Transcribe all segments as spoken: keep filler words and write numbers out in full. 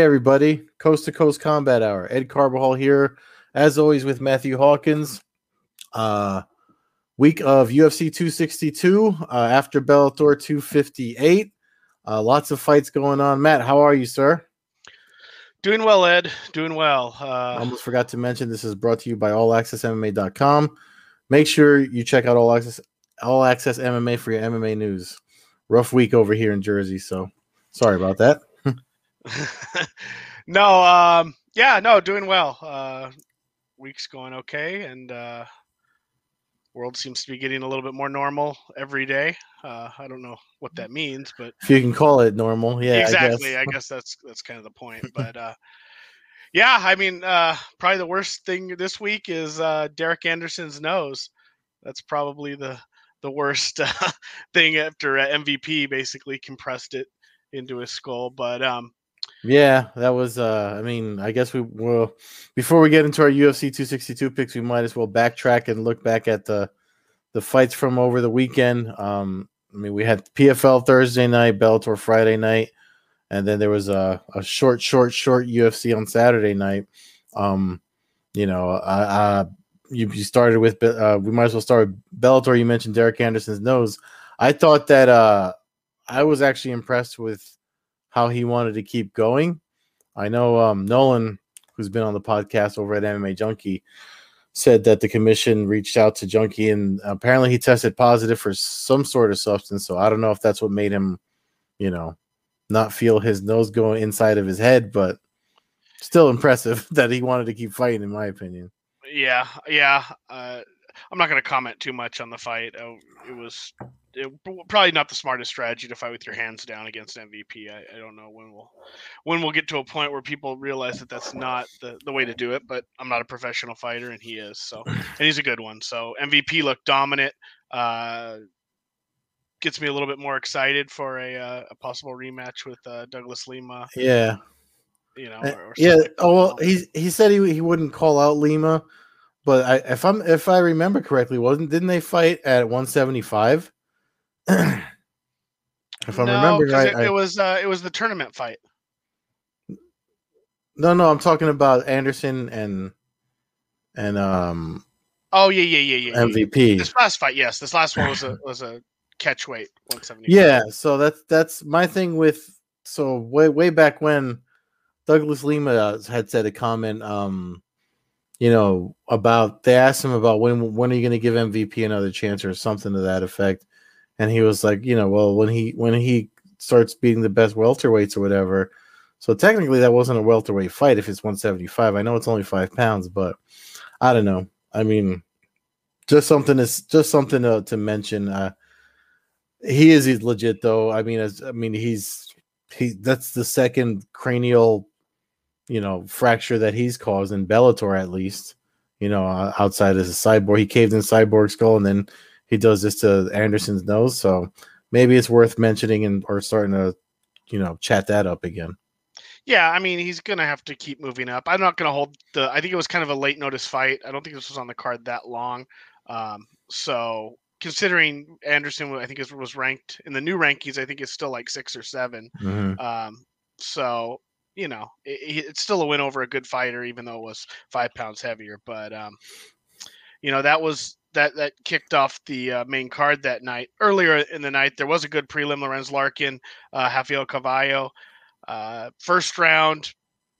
everybody. Coast to Coast Combat Hour. Ed Carbajal here, as always, with Matthew Hawkins. Uh, week of U F C two sixty-two uh, after Bellator two fifty-eight. Uh, lots of fights going on. Matt, how are you, sir? Doing well, Ed. Doing well. Uh, I almost forgot to mention this is brought to you by all access M M A dot com. Make sure you check out All Access All Access M M A for your M M A news. Rough week over here in Jersey, so sorry about that. no, um, yeah, no, doing well. Uh, week's going okay, and uh, world seems to be getting a little bit more normal every day. Uh, I don't know what that means, but if you can call it normal, yeah, exactly. I guess, I guess that's that's kind of the point. But uh, yeah, I mean, uh, probably the worst thing this week is uh, Derek Anderson's nose. That's probably the the worst uh, thing after uh, M V P basically compressed it into his skull. But um, yeah, that was. Uh, I mean, I guess we will. Before we get into our U F C two sixty-two picks, we might as well backtrack and look back at the the fights from over the weekend. Um, I mean, we had P F L Thursday night, Bellator Friday night, and then there was a, a short, short, short U F C on Saturday night. Um, you know, uh, you, you started with. Uh, we might as well start with Bellator. You mentioned Derek Anderson's nose. I thought that uh, I was actually impressed with how he wanted to keep going. I know um, Nolan, who's been on the podcast over at M M A Junkie, said that the commission reached out to Junkie and apparently he tested positive for some sort of substance. So I don't know if that's what made him, you know, not feel his nose going inside of his head, but still impressive that he wanted to keep fighting, in my opinion. Yeah, yeah. Uh, I'm not going to comment too much on the fight. Uh, it was it, probably not the smartest strategy to fight with your hands down against M V P. I, I don't know when we'll when we'll get to a point where people realize that that's not the, the way to do it. But I'm not a professional fighter, and he is. So, and he's a good one. So M V P looked dominant. Uh, gets me a little bit more excited for a uh, a possible rematch with uh, Douglas Lima. Yeah. You know. Uh, or yeah. like oh well, he he said he he wouldn't call out Lima. But I, if I'm if I remember correctly, wasn't didn't they fight at one seventy-five? if I'm no, remembering right, it, I, it was uh, it was the tournament fight. No, no, I'm talking about Anderson and and um. Oh yeah, yeah, yeah, yeah. M V P. Yeah. This last fight, yes, this last one was a was a catch weight one seventy. Yeah, so that's that's my thing with so way way back when Douglas Lima had said a comment. Um, you know, about they asked him about when when are you going to give M V P another chance or something to that effect, and he was like, you know, well when he when he starts beating the best welterweights or whatever. So technically, that wasn't a welterweight fight if it's one seventy-five. I know it's only five pounds, but I don't know. I mean, just something is just something to, to mention. Uh, he is he's legit though. I mean, as I mean, he's he. That's the second cranial, you know, fracture that he's caused in Bellator, at least. You know, outside as a Cyborg, he caved in Cyborg's skull, and then he does this to Anderson's nose. So maybe it's worth mentioning and or starting to, you know, chat that up again. Yeah, I mean, he's going to have to keep moving up. I'm not going to hold the – I think it was kind of a late notice fight. I don't think this was on the card that long. Um, so considering Anderson, I think it was ranked – in the new rankings, I think it's still like six or seven. Mm-hmm. Um, so, you know, it, it's still a win over a good fighter, even though it was five pounds heavier. But, um, you know, that was – That, that kicked off the uh, main card that night. Earlier in the night, there was a good prelim. Lorenz Larkin, uh, Rafael Carvalho. Uh, first round,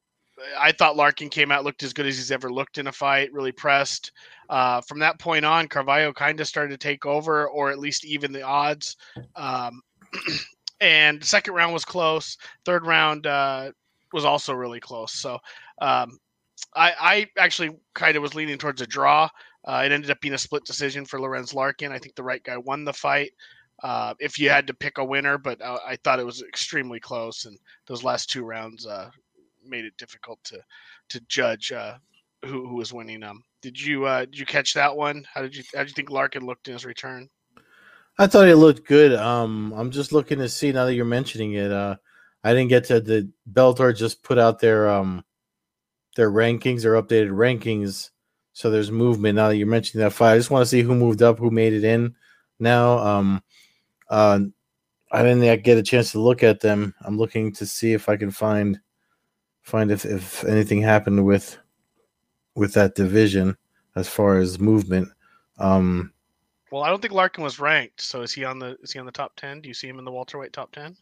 I thought Larkin came out, looked as good as he's ever looked in a fight, really pressed. Uh, from that point on, Carvalho kind of started to take over, or at least even the odds. Um, and the second round was close. Third round uh, was also really close. So um, I, I actually kind of was leaning towards a draw. Uh, it ended up being a split decision for Lorenz Larkin. I think the right guy won the fight. Uh, if you had to pick a winner, but uh, I thought it was extremely close, and those last two rounds uh, made it difficult to to judge uh, who who was winning them. Did you uh, did you catch that one? How did you how did you think Larkin looked in his return? I thought it looked good. Um, I'm just looking to see now that you're mentioning it. Uh, I didn't get to the Bellator just put out their um their rankings, their updated rankings. So there's movement now that you're mentioning that fight. I just want to see who moved up, who made it in. Now, um, uh, I didn't get a chance to look at them. I'm looking to see if I can find find if if anything happened with with that division as far as movement. Um, well, I don't think Larkin was ranked. So is he on the is he on the top ten? Do you see him in the welterweight top ten?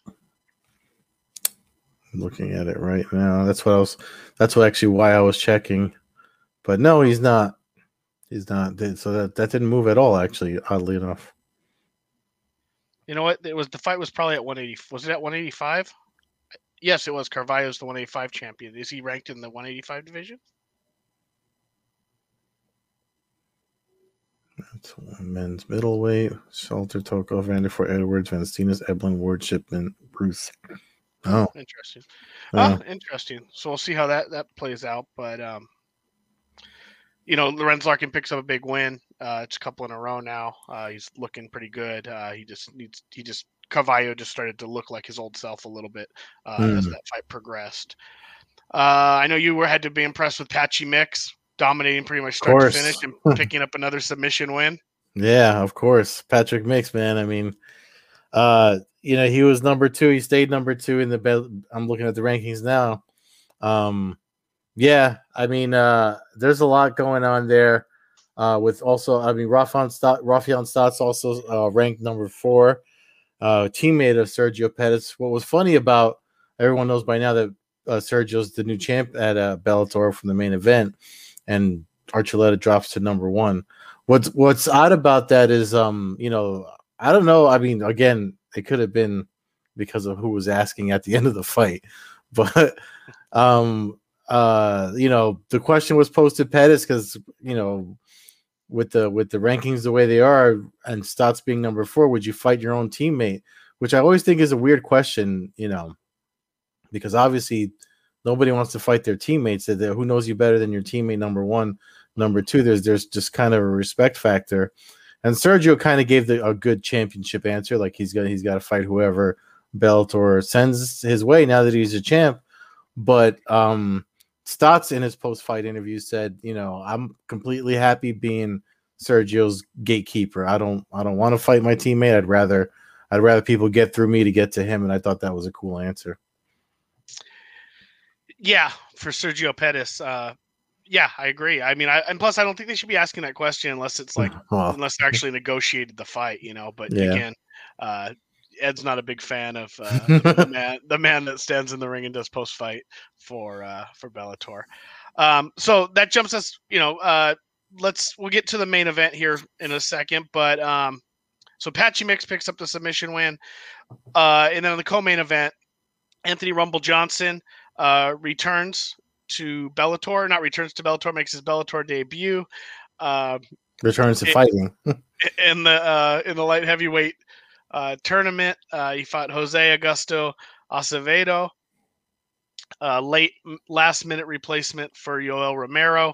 Looking at it right now. That's what I was. That's what actually why I was checking. But no, he's not. He's not. So that that didn't move at all. Actually, oddly enough. You know what? It was the fight was probably at one eighty. Was it at one eighty-five? Yes, it was. Carvalho's the one eighty-five champion. Is he ranked in the one eighty-five division? That's men's middleweight. Salter, Toko, Vanderford, Edwards, Valenstinas, Ebling, Ward, Shipman, Bruce. Oh, interesting. Uh, oh, interesting. So we'll see how that, that plays out. But, um, you know, Lorenz Larkin picks up a big win. Uh, it's a couple in a row now. Uh, he's looking pretty good. Uh, he just needs, he just, Carvalho just started to look like his old self a little bit uh, mm. as that fight progressed. Uh, I know you were had to be impressed with Patchy Mix, dominating pretty much start to finish and picking up another submission win. Yeah, of course. Patrick Mix, man. I mean, uh, you know, he was number two. He stayed number two in the belt. I'm looking at the rankings now. Um, yeah, I mean, uh, there's a lot going on there. Uh, with also, I mean, Rafael Stott, Rafael Stott's also uh, ranked number four. Uh, teammate of Sergio Pettis. What was funny about everyone knows by now that uh, Sergio's the new champ at uh, Bellator from the main event, and Archuleta drops to number one. What's What's odd about that is, um, you know, I don't know. I mean, again, it could have been because of who was asking at the end of the fight, but um, uh, you know, the question was posed to Pettis because you know, with the with the rankings the way they are, and Stotts being number four, would you fight your own teammate? Which I always think is a weird question, you know, because obviously nobody wants to fight their teammates. Who knows you better than your teammate? Number one, number two. There's there's just kind of a respect factor. And Sergio kind of gave the, a good championship answer, like he's got he's got to fight whoever Bellator sends his way now that he's a champ. But um, Stotts in his post-fight interview said, you know, I'm completely happy being Sergio's gatekeeper. I don't I don't want to fight my teammate. I'd rather I'd rather people get through me to get to him. And I thought that was a cool answer. Yeah, for Sergio Pettis. Uh, yeah, I agree. I mean, I, and plus, I don't think they should be asking that question unless it's like, well, unless they actually negotiated the fight, you know. But yeah. again, uh, Ed's not a big fan of uh, the man, the man that stands in the ring and does post fight for uh, for Bellator. Um, so that jumps us, you know. Uh, let's we'll get to the main event here in a second, but um, so Patchy Mix picks up the submission win, uh, and then on the co-main event, Anthony Rumble Johnson uh, returns to Bellator, not returns to Bellator, makes his Bellator debut. Uh, returns to it, fighting in the uh, in the light heavyweight uh, tournament. Uh, he fought Jose Augusto Acevedo, uh, late last minute replacement for Yoel Romero.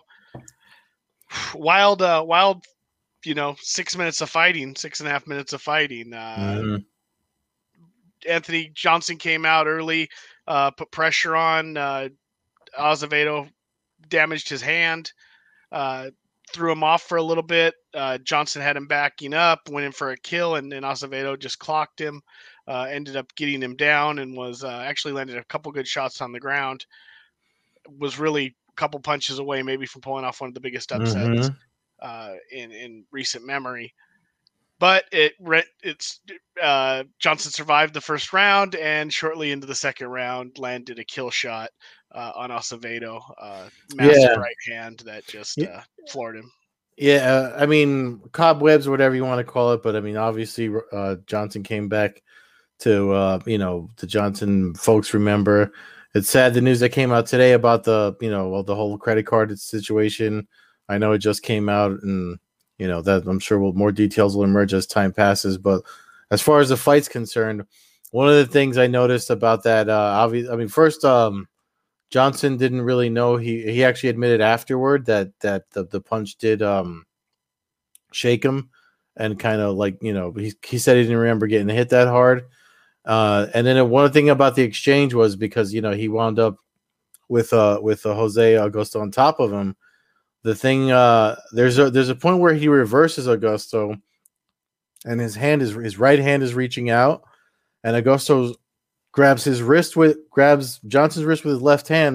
Wild, uh, wild, you know, six minutes of fighting, six and a half minutes of fighting. Uh, mm-hmm. Anthony Johnson came out early, uh, put pressure on. Uh, Azevedo damaged his hand, uh, threw him off for a little bit. Uh, Johnson had him backing up, went in for a kill, and, and Azevedo just clocked him, uh, ended up getting him down, and was uh, actually landed a couple good shots on the ground. Was really a couple punches away maybe from pulling off one of the biggest upsets mm-hmm. uh, in, in recent memory. But it it's uh, Johnson survived the first round, and shortly into the second round landed a kill shot uh, on Acevedo, uh, massive yeah. right hand that just uh, floored him. Yeah, I mean cobwebs, whatever you want to call it, but I mean obviously uh, Johnson came back to uh, you know the Johnson folks remember. It's sad the news that came out today about the you know well, the whole credit card situation. I know it just came out and. You know, that I'm sure will, more details will emerge as time passes. But as far as the fight's concerned, one of the things I noticed about that, uh, obvious, I mean, first, um, Johnson didn't really know. He he actually admitted afterward that that the, the punch did um, shake him and kind of like, you know, he, he said he didn't remember getting hit that hard. Uh, and then one thing about the exchange was because, you know, he wound up with uh, with uh, Jose Augusto on top of him. The thing uh, there's a there's a point where he reverses Augusto, and his hand is his right hand is reaching out, and Augusto grabs his wrist with grabs Johnson's wrist with his left hand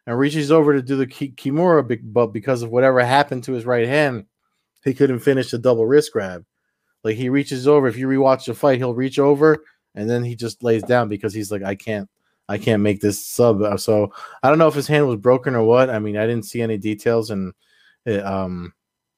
and reaches over to do the ki- Kimura, but because of whatever happened to his right hand, he couldn't finish the double wrist grab. Like he reaches over. If you rewatch the fight, he'll reach over and then he just lays down because he's like, I can't, I can't make this sub. So I don't know if his hand was broken or what. I mean, I didn't see any details, and it, um,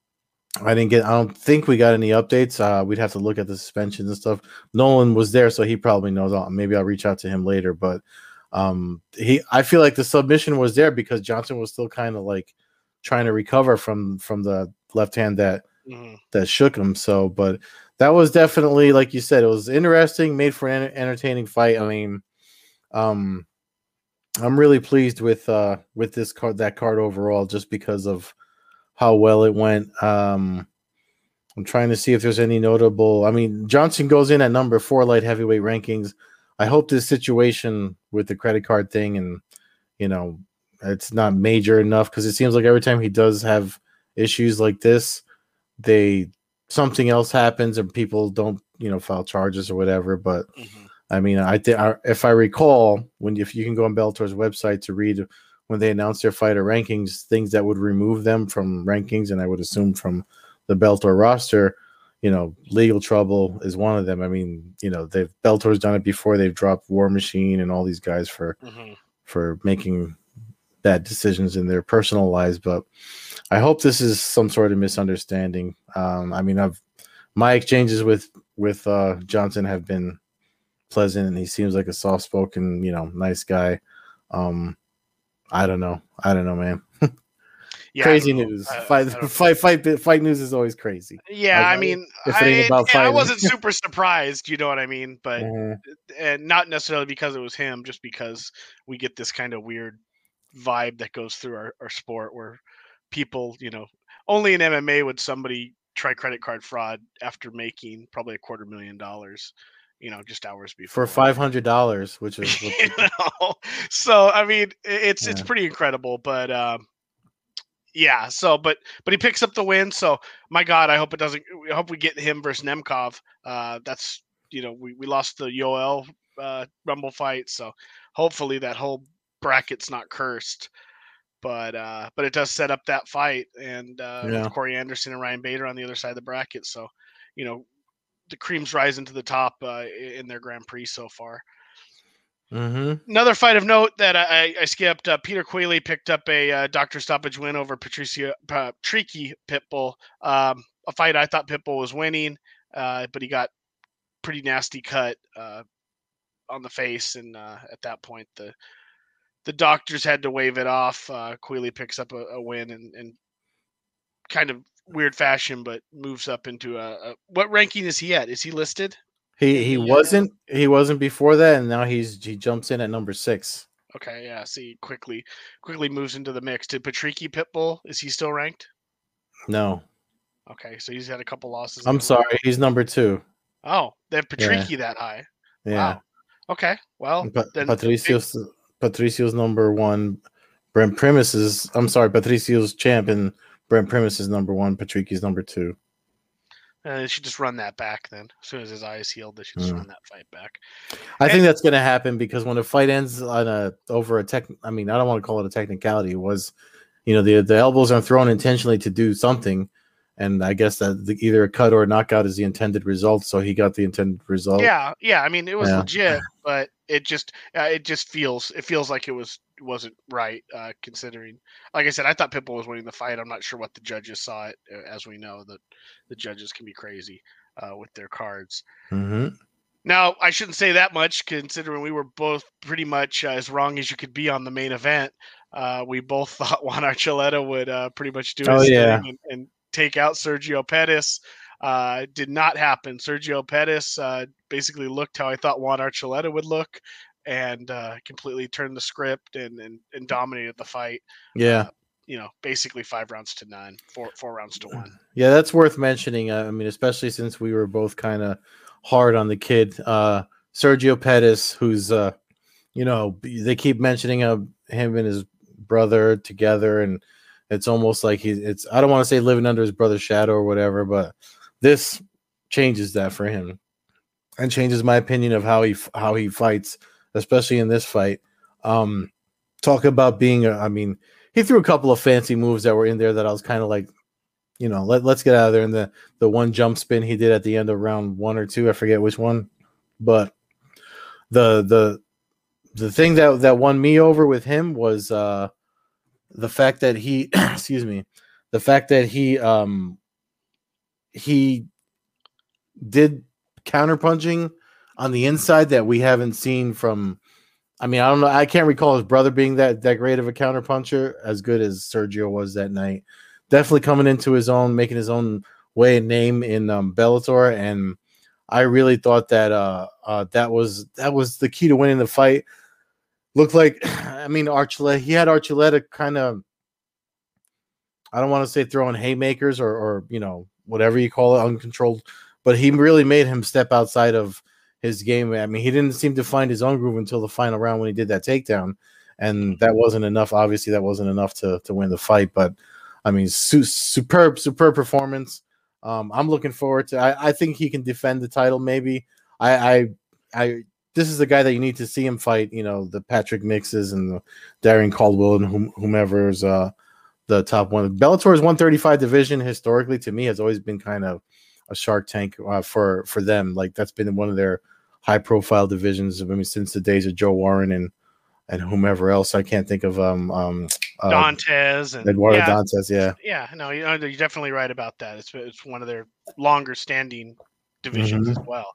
I didn't get. I don't think we got any updates. Uh, we'd have to look at the suspensions and stuff. Nolan was there, so he probably knows. Maybe I'll reach out to him later. But um, he, I feel like the submission was there because Johnson was still kind of like trying to recover from from the left hand that mm-hmm. that shook him. So, but that was definitely, like you said, it was interesting, made for an entertaining fight. I mean, um, I'm really pleased with uh with this card, that card overall, just because of how well it went. Um, I'm trying to see if there's any notable. I mean, Johnson goes in at number four light heavyweight rankings. I hope this situation with the credit card thing, and you know, it's not major enough, because it seems like every time he does have issues like this, they something else happens and people don't, you know, file charges or whatever. But mm-hmm. I mean, I think if I recall, when if you can go on Bellator's website to read when they announced their fighter rankings, things that would remove them from rankings, and I would assume from the Bellator roster, you know, legal trouble is one of them. I mean, you know, they've Bellator's done it before. They've dropped War Machine and all these guys for mm-hmm. for making bad decisions in their personal lives. But I hope this is some sort of misunderstanding. Um, I mean, I've my exchanges with with uh, Johnson have been pleasant, and he seems like a soft-spoken, you know, nice guy. Um, I don't know. I don't know, man. Yeah, crazy news. I, fight, I fight, fight, fight news is always crazy. Yeah, like, I mean, if it ain't about I, I wasn't super surprised, you know what I mean? But mm-hmm. and not necessarily because it was him, just because we get this kind of weird vibe that goes through our, our sport where people, you know, only in M M A would somebody try credit card fraud after making probably a quarter million dollars. You know, just hours before for five hundred dollars, which is you know? So I mean, it's yeah. it's pretty incredible, but um, yeah. So, but but he picks up the win. So my God, I hope it doesn't. I hope we get him versus Nemkov. Uh, that's you know, we, we lost the Yoel uh, Rumble fight, so hopefully that whole bracket's not cursed. But uh, but it does set up that fight, and uh, yeah. with Corey Anderson and Ryan Bader on the other side of the bracket. So you know, the cream's rising to the top uh, in their Grand Prix so far. Mm-hmm. Another fight of note that I, I skipped, uh, Peter Queally picked up a uh, doctor stoppage win over Patricio uh, Tricky Pitbull. Um, a fight I thought Pitbull was winning, uh, but he got pretty nasty cut uh, on the face, and uh, at that point the the doctors had to wave it off. Uh, Queally picks up a, a win and, and kind of weird fashion, but moves up into a, a what ranking is he at? Is he listed? He he wasn't he wasn't before that, and now he's he jumps in at number six. Okay, yeah. See, quickly quickly moves into the mix. Did Patricky Pitbull, is he still ranked? No. Okay, so he's had a couple losses. I'm sorry, he's number two. Oh, they have Patricky yeah. that high. Yeah. Wow. Okay. Well, pa- then Patricio's big... Patricio's number one. Brent Primus is I'm sorry, Patricio's champion. Brent Primus is number one. Patricky's number two. Uh, they should just run that back then. As soon as his eye is healed, they should just mm. run that fight back. I and, think that's going to happen because when a fight ends on a over a tech, I mean, I don't want to call it a technicality. It was, you know, the the elbows are thrown intentionally to do something, and I guess that the, either a cut or a knockout is the intended result. So he got the intended result. Yeah, yeah. I mean, it was yeah. legit, but it just uh, it just feels it feels like it was wasn't right uh, considering. Like I said, I thought Pitbull was winning the fight. I'm not sure what the judges saw it. As we know, that the judges can be crazy uh, with their cards. Mm-hmm. Now, I shouldn't say that much considering we were both pretty much uh, as wrong as you could be on the main event. Uh, we both thought Juan Archuleta would uh, pretty much do his oh, yeah. thing and, and take out Sergio Pettis. Uh, did not happen. Sergio Pettis uh, basically looked how I thought Juan Archuleta would look, and uh, completely turned the script and, and, and dominated the fight. Yeah. Uh, you know, basically five rounds to none, four four rounds to one. Yeah, that's worth mentioning. Uh, I mean, especially since we were both kind of hard on the kid. Uh, Sergio Pettis, who's, uh, you know, they keep mentioning uh, him and his brother together, and it's almost like he's, it's, I don't want to say living under his brother's shadow or whatever, but this changes that for him and changes my opinion of how he how he fights, especially in this fight. Um, talk about being. A, I mean, he threw a couple of fancy moves that were in there that I was kind of like, you know, let let's get out of there. And the the one jump spin he did at the end of round one or two, I forget which one, but the the the thing that that won me over with him was uh, the fact that he, excuse me, the fact that he um he did counterpunching on the inside that we haven't seen from. I mean, I don't know. I can't recall his brother being that that great of a counterpuncher, as good as Sergio was that night. Definitely coming into his own, making his own way and name in um, Bellator, and I really thought that uh, uh, that was that was the key to winning the fight. Looked like, I mean, Archuleta. He had Archuleta kind of. I don't want to say throwing haymakers or, or you know whatever you call it, uncontrolled, but he really made him step outside of his game. I mean, he didn't seem to find his own groove until the final round when he did that takedown, and that wasn't enough. Obviously, that wasn't enough to to win the fight. But I mean, su- superb, superb performance. Um, I'm looking forward to. I, I think he can defend the title. Maybe I, I, I. This is the guy that you need to see him fight. You know, the Patrick Mixes and the Darren Caldwell and whom, whomever's uh, the top one. Bellator's one thirty-five division historically, to me, has always been kind of a Shark Tank uh, for for them. Like that's been one of their high profile divisions. I mean, since the days of Joe Warren and and whomever else. I can't think of um um uh, Dantes and Eduardo yeah, Dantes. Yeah, yeah. No, you know, you're definitely right about that. It's it's one of their longer standing divisions mm-hmm. as well.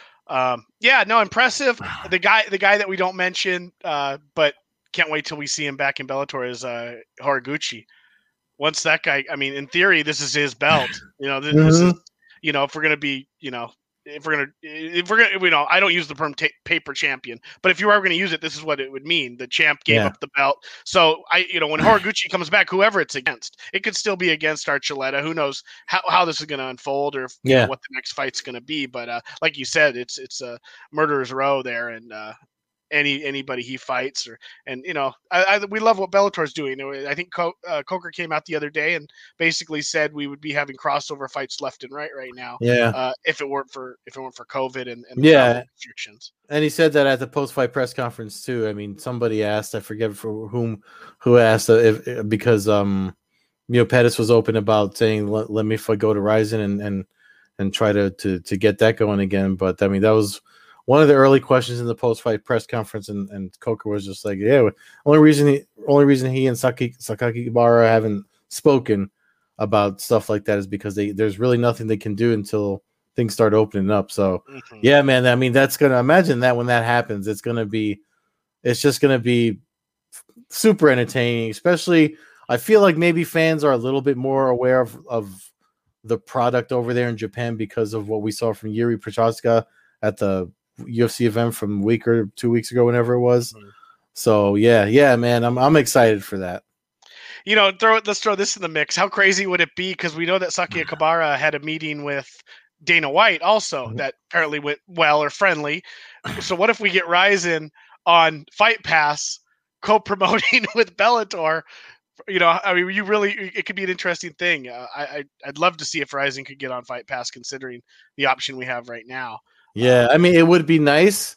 Um, yeah, no, impressive. The guy, the guy that we don't mention, uh, but can't wait till we see him back in Bellator is uh, Horiguchi. Once that guy, I mean, in theory, this is his belt. You know, this, mm-hmm. this is, you know, if we're gonna be, you know, if we're gonna, if we're gonna, you know, I don't use the term ta- paper champion, but if you are gonna use it, this is what it would mean. The champ gave Yeah. up the belt. So I, you know, when Horiguchi comes back, whoever it's against, it could still be against Archuleta. Who knows how, how this is gonna unfold or if, you Yeah. know, what the next fight's gonna be. But uh, like you said, it's it's a murderer's row there, and uh, any anybody he fights or and you know I, I we love what Bellator's doing. I think Co- uh, Coker came out the other day and basically said we would be having crossover fights left and right right now. Yeah. Uh, if it weren't for if it weren't for COVID and, and the yeah travel restrictions. And he said that at the post-fight press conference too. I mean, somebody asked, I forget for whom, who asked uh, if because um, you know, Pettis was open about saying let, let me go to Rizin and and and try to to to get that going again. But I mean, that was one of the early questions in the post-fight press conference, and, and Coker was just like, yeah, only reason he only reason he and Saki Sakakibara haven't spoken about stuff like that is because they there's really nothing they can do until things start opening up. So mm-hmm. yeah, man, I mean, that's gonna imagine that when that happens, it's gonna be it's just gonna be super entertaining, especially I feel like maybe fans are a little bit more aware of, of the product over there in Japan because of what we saw from Yuri Prochazka at the U F C event from a week or two weeks ago, whenever it was. Mm-hmm. So yeah, yeah, man, I'm I'm excited for that. You know, throw let's throw this in the mix. How crazy would it be? Because we know that Sakakibara had a meeting with Dana White also mm-hmm. that apparently went well or friendly. So what if we get Rizin on Fight Pass co-promoting with Bellator? You know, I mean, you really it could be an interesting thing. Uh, I I'd love to see if Rizin could get on Fight Pass, considering the option we have right now. Yeah, I mean, it would be nice.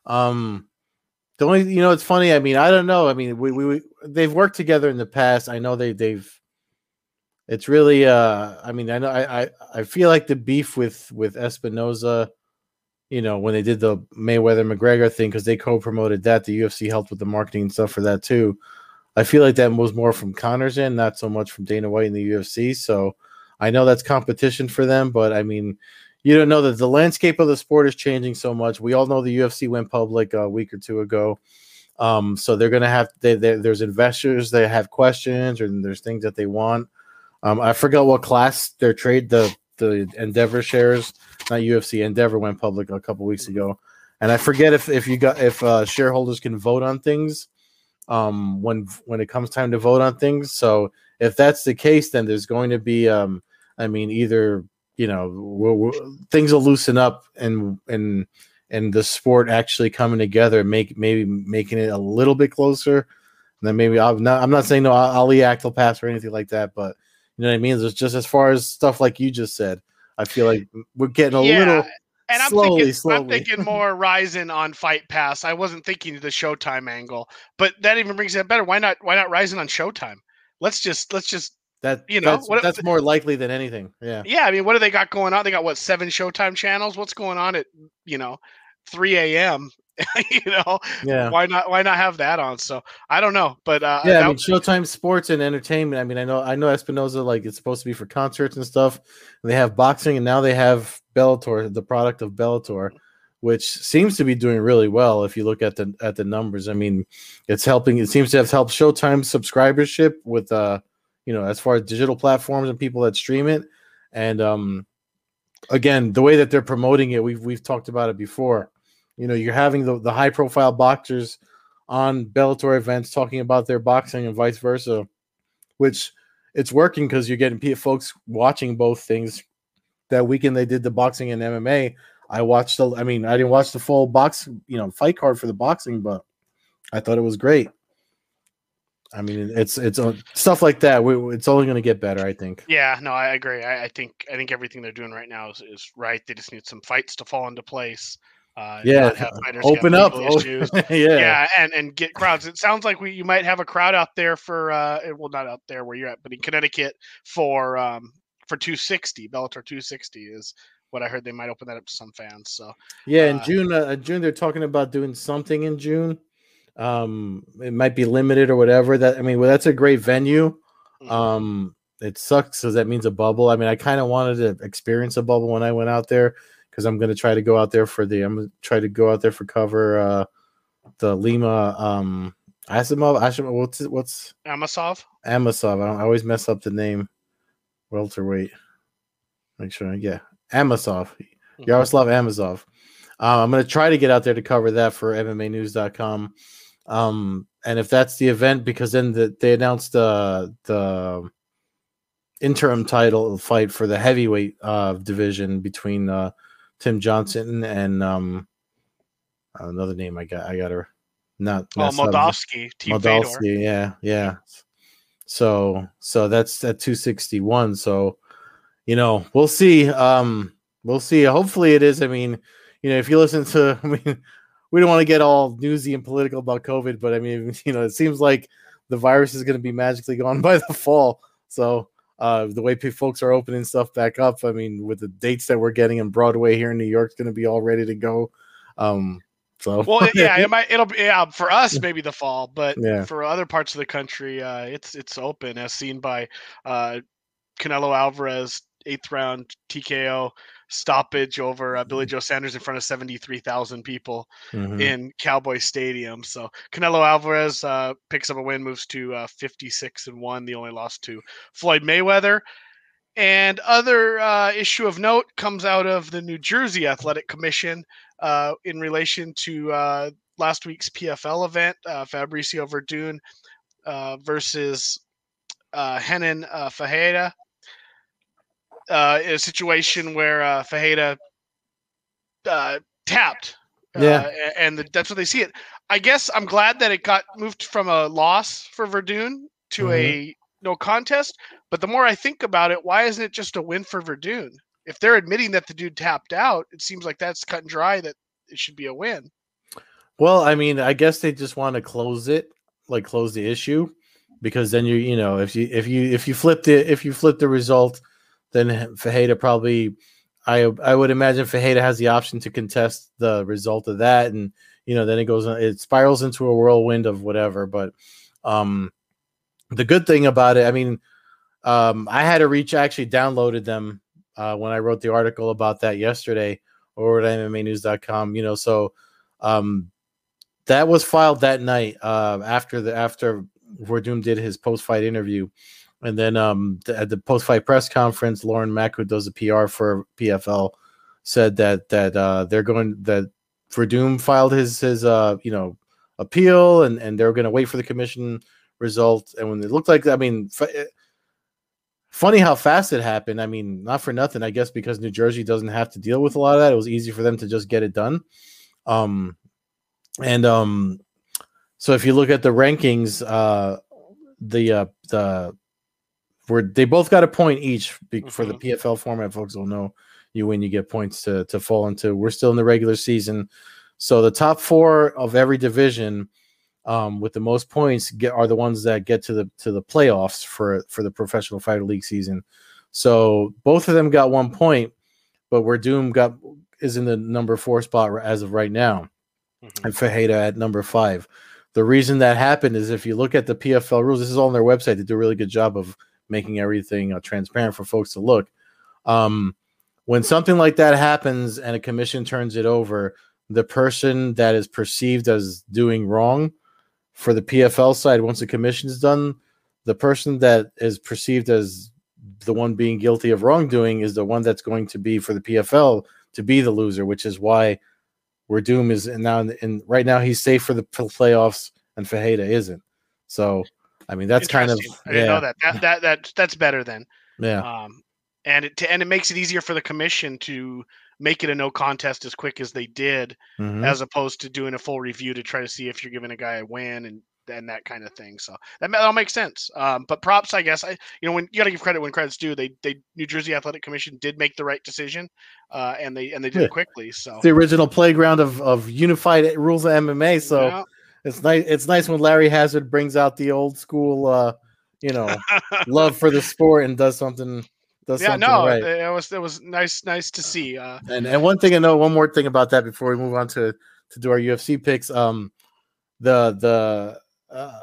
Um, the only, you know, it's funny. I mean, I don't know. I mean, we, we, we they've worked together in the past. I know they they've. It's really. Uh, I mean, I know. I, I I feel like the beef with with Espinoza, you know, when they did the Mayweather McGregor thing because they co-promoted that. The U F C helped with the marketing and stuff for that too. I feel like that was more from Connor's end, not so much from Dana White in the U F C. So I know that's competition for them, but I mean. You don't know that the landscape of the sport is changing so much. We all know the U F C went public a week or two ago. Um, so they're going to have, they, they, there's investors that have questions or there's things that they want. Um, I forgot what class their trade, the, the Endeavor shares, not U F C, Endeavor went public a couple weeks ago. And I forget if, if you got, if uh, shareholders can vote on things um, when, when it comes time to vote on things. So if that's the case, then there's going to be, um, I mean, either, you know, we're, we're, things will loosen up and and and the sport actually coming together, make maybe making it a little bit closer. And then maybe I'm not I'm not saying no Ali Act will pass or anything like that, but you know what I mean. It's just as far as stuff like you just said, I feel like we're getting a yeah. little And I'm slowly, thinking, slowly. I'm thinking more Ryzen on Fight Pass. I wasn't thinking the Showtime angle, but that even brings it better. Why not? Why not Ryzen on Showtime? Let's just, let's just, That you know, that's what? that's more likely than anything. Yeah. Yeah, I mean, what do they got going on? They got what, seven Showtime channels? What's going on at, you know, three a m? You know, Yeah. why not? Why not have that on? So I don't know, but uh, Yeah, I that, mean Showtime Sports and Entertainment. I mean, I know I know Espinoza, like, it's supposed to be for concerts and stuff. And they have boxing, and now they have Bellator, the product of Bellator, which seems to be doing really well if you look at the at the numbers. I mean, it's helping. It seems to have helped Showtime subscribership with uh, you know, as far as digital platforms and people that stream it. And um, again, the way that they're promoting it, we've we've talked about it before. You know, you're having the, the high profile boxers on Bellator events talking about their boxing and vice versa, which it's working because you're getting folks watching both things. That weekend they did the boxing and M M A. I watched the, I mean, I didn't watch the full box, you know, fight card for the boxing, but I thought it was great. I mean, it's it's uh, stuff like that. We, it's only going to get better, I think. yeah, no, I agree. I, I think I think everything they're doing right now is, is right. They just need some fights to fall into place. Uh, Yeah, not have fighters open have up. legal issues. yeah, Yeah, and and get crowds. It sounds like we you might have a crowd out there for uh, well, not out there where you're at, but in Connecticut for um for two sixty Bellator two sixty is what I heard. They might open that up to some fans. So yeah. In uh, June, uh, June they're talking about doing something in June. Um, it might be limited or whatever. That I mean, well, that's a great venue. mhm. Um, it sucks because that means a bubble. I mean, I kind of wanted to experience a bubble when I went out there because I'm going to try to go out there for the. I'm going to try to go out there for cover uh, the Lima um Asimov. Asimov. What's it, what's Amasov. Amasov? I, I always mess up the name. Welterweight. Make sure. Yeah, Amasov. Mhm. Yaroslav Amazov. Uh, I'm going to try to get out there to cover that for M M A news dot com. Um, and if that's the event, because then the, they announced the the interim title fight for the heavyweight uh, division between uh, Tim Johnson and um, another name I got I got her not Oh, mess up. Moldavsky, Team Fedor. Moldavsky, yeah, yeah. So so that's at two sixty-one. So you know, we'll see. Um, we'll see. Hopefully it is. I mean, you know, if you listen to, I mean, we don't want to get all newsy and political about COVID, but I mean, you know, it seems like the virus is going to be magically gone by the fall. So uh, the way folks are opening stuff back up, I mean, with the dates that we're getting in Broadway here in New York, it's going to be all ready to go. Um, so Well, yeah, it might. It'll be yeah for us maybe the fall, but yeah, for other parts of the country, uh, it's it's open as seen by uh, Canelo Alvarez eighth round T K O stoppage over uh, Billy Joe Sanders in front of seventy-three thousand people mm-hmm. in Cowboy Stadium. So Canelo Alvarez uh, picks up a win, moves to uh, fifty-six and one. The only loss to Floyd Mayweather. And other uh, issue of note comes out of the New Jersey Athletic Commission uh, in relation to uh, last week's P F L event, uh, Fabricio Verdun uh, versus uh, Henan uh, Fajeda. Uh, a situation where uh, Fajeda uh, tapped. Yeah. Uh, and the, that's what they see it. I guess I'm glad that it got moved from a loss for Verdun to mm-hmm. a no contest. But the more I think about it, why isn't it just a win for Verdun? If they're admitting that the dude tapped out, it seems like that's cut and dry that it should be a win. Well, I mean, I guess they just want to close it, like close the issue, because then you, you know, if you if you if you flip the if you flip the result, then Fajeda probably, I I would imagine Fajeda has the option to contest the result of that, and you know, then it goes it spirals into a whirlwind of whatever. But um, the good thing about it, I mean, um, I had to reach actually downloaded them uh, when I wrote the article about that yesterday over at M M A news dot com. You know, so um. That was filed that night uh, after the after Verdun did his post fight interview, and then um, the, at the post fight press conference, Lauren Mack, who does the P R for P F L, said that that uh, they're going that Verdun filed his his uh, you know appeal, and and they're going to wait for the commission result. And when it looked like, I mean, f- funny how fast it happened. I mean, not for nothing, I guess, because New Jersey doesn't have to deal with a lot of that. It was easy for them to just get it done. Um, And um, so if you look at the rankings, uh, the uh, the we're they both got a point each be, Mm-hmm. for the P F L format. Folks will know you win, you get points to to fall into. We're still in the regular season, so the top four of every division um, with the most points get are the ones that get to the to the playoffs for for the Professional Fighter League season. So both of them got one point, but where Doom got is in the number four spot as of right now, mm-hmm. and Fajeda at number five. The reason that happened is if you look at the P F L rules, this is all on their website. They do a really good job of making everything uh, transparent for folks to look. Um, when something like that happens and a commission turns it over, the person that is perceived as doing wrong for the P F L side, once the commission is done, the person that is perceived as the one being guilty of wrongdoing is the one that's going to be for the P F L to be the loser, which is why where Doom is and now and right now he's safe for the playoffs and Fajeda isn't. So I mean that's kind of I didn't yeah. know that. That that that that's better then. Yeah. Um and it and it makes it easier for the commission to make it a no contest as quick as they did, mm-hmm. as opposed to doing a full review to try to see if you're giving a guy a win and and that kind of thing. So that, that all makes sense. Um, but props, I guess. I you know when you got to give credit when credit's due. They they New Jersey Athletic Commission did make the right decision, uh, and they and they did yeah. it quickly. So it's the original playground of of unified rules of M M A. So yeah. it's nice. It's nice when Larry Hazard brings out the old school, uh, you know, love for the sport and does something. Does yeah, something no, right. it was it was nice nice to see. Uh, and and one thing I know, one more thing about that before we move on to to do our U F C picks. Um, the the uh,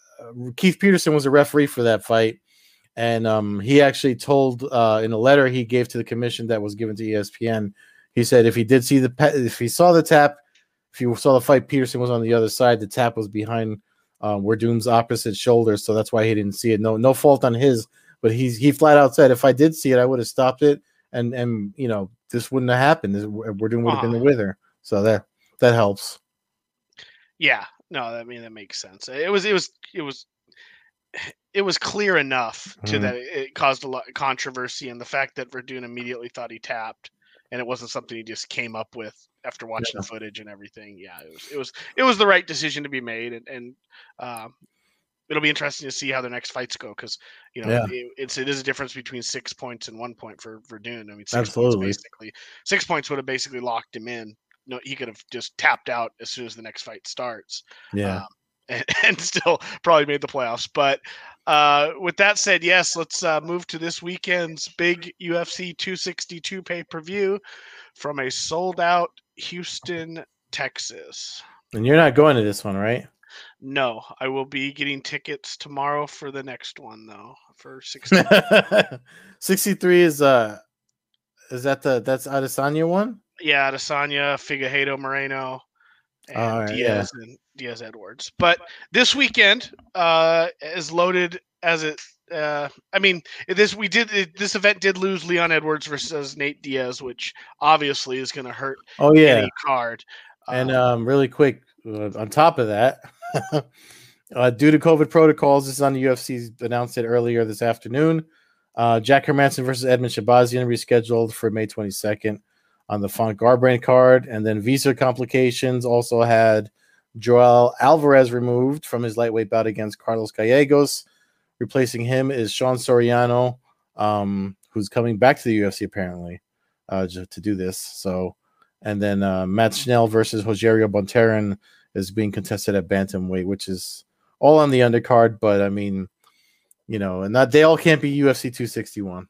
Keith Peterson was a referee for that fight, and um, he actually told uh, in a letter he gave to the commission that was given to E S P N. He said if he did see the if he saw the tap, if you saw the fight, Peterson was on the other side. The tap was behind um, where Doom's opposite shoulder, so that's why he didn't see it. No, no fault on his. But he's he flat out said, if I did see it, I would have stopped it, and and you know this wouldn't have happened. This, we're doing would have uh-huh. been the winner, so that that helps. Yeah, no, I mean that makes sense. It was it was it was it was clear enough to mm. that it caused a lot of controversy, and the fact that Verdun immediately thought he tapped, and it wasn't something he just came up with after watching yeah. the footage and everything. Yeah, it was it was it was the right decision to be made, and and. Uh, It'll be interesting to see how the next fights go because you know yeah. it, it's it is a difference between six points and one point for Verdun. I mean, six Absolutely. points basically six points would have basically locked him in. No, he could have just tapped out as soon as the next fight starts. Yeah, um, and, and still probably made the playoffs. But uh, with that said, yes, let's uh, move to this weekend's big U F C two sixty-two pay per view from a sold out Houston, Texas. And you're not going to this one, right? No, I will be getting tickets tomorrow for the next one though. For sixty. sixty-three is uh, is that the that's Adesanya one? Yeah, Adesanya, Figueiredo, Moreno, and oh, right, Diaz yeah. and Diaz Edwards. But this weekend uh is loaded as it. Uh, I mean, this we did it, this event did lose Leon Edwards versus Nate Diaz, which obviously is going to hurt. Oh yeah, any card. And um, um really quick uh, on top of that. uh, due to COVID protocols, this is on the U F C's announced it earlier this afternoon. Uh, Jack Hermanson versus Edmund Shabazian rescheduled for May twenty-second on the Font Garbrandt card. And then visa complications also had Joel Alvarez removed from his lightweight bout against Carlos Gallegos. Replacing him is Sean Soriano, um, who's coming back to the U F C apparently uh, to do this. So, and then uh, Matt Schnell versus Rogerio Bonterin is being contested at bantamweight, which is all on the undercard. But I mean, you know, and that they all can't be U F C two sixty-one.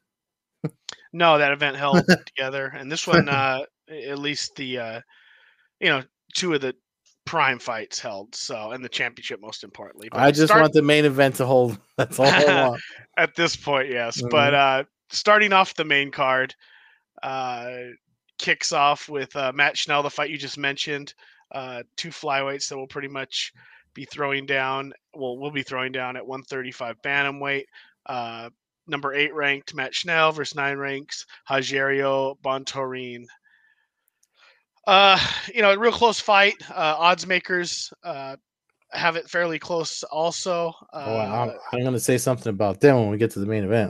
No, that event held together, and this one, uh, at least the, uh, you know, two of the prime fights held. So, and the championship most importantly. But I just start- want the main event to hold. That's all I want at this point. Yes, mm-hmm. But uh, starting off the main card, uh, kicks off with uh, Matt Schnell, the fight you just mentioned. Uh, two flyweights that will pretty much be throwing down. Well, we'll be throwing down at one thirty-five bantamweight. Uh, number eight ranked Matt Schnell versus nine ranks Rogerio Bontorin. Uh, you know, a real close fight. Uh, odds makers uh, have it fairly close also. Uh, oh, I'm, I'm going to say something about them when we get to the main event.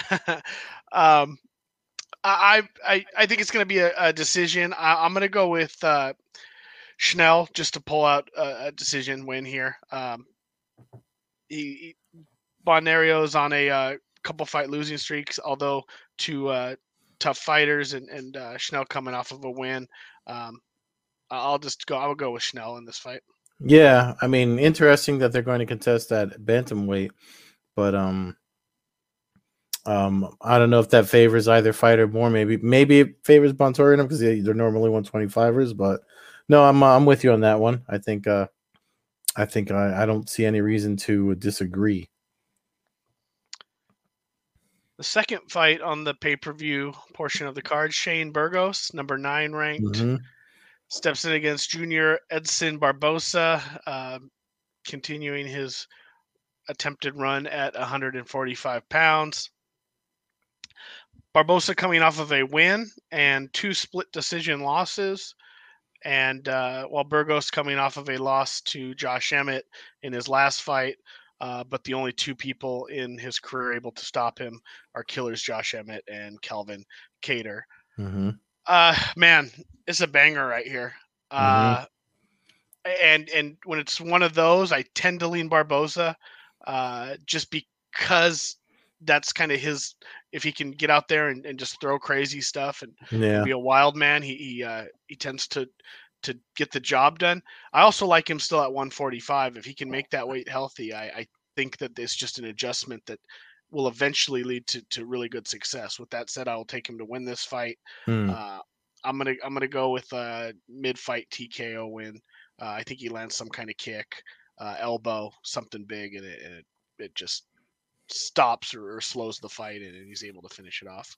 um, I, I I think it's going to be a, a decision. I, I'm going to go with uh, Schnell just to pull out a, a decision win here. Um, he, he Bonario is on a uh, couple fight losing streaks, although two uh, tough fighters, and and uh, Schnell coming off of a win. Um, I'll just go. I'll go with Schnell in this fight. Yeah, I mean, interesting that they're going to contest that bantamweight, but um, um, I don't know if that favors either fighter more. Maybe maybe it favors Bontorin because they, they're normally one twenty-fivers, but no, I'm I'm with you on that one. I think uh, I think I, I don't see any reason to disagree. The second fight on the pay-per-view portion of the card, Shane Burgos, number nine ranked, Mm-hmm. steps in against Junior Edson Barbosa, uh, continuing his attempted run at one hundred forty-five pounds. Barbosa coming off of a win and two split decision losses. And uh, while Burgos coming off of a loss to Josh Emmett in his last fight, uh, but the only two people in his career able to stop him are killers Josh Emmett and Calvin Kattar. Mm-hmm. Uh, man, it's a banger right here. Uh, mm-hmm. And and when it's one of those, I tend to lean Barbosa, uh, just because that's kind of his. If he can get out there and, and just throw crazy stuff and, Yeah. and be a wild man, he he, uh, he tends to to get the job done. I also like him still at one forty-five. If he can make that weight healthy, I, I think that it's just an adjustment that will eventually lead to, to really good success. With that said, I will take him to win this fight. Mm. Uh, I'm gonna I'm gonna go with a mid fight T K O win. Uh, I think he lands some kind of kick, uh, elbow, something big, and it and it, it just stops or, or slows the fight, and, and he's able to finish it off.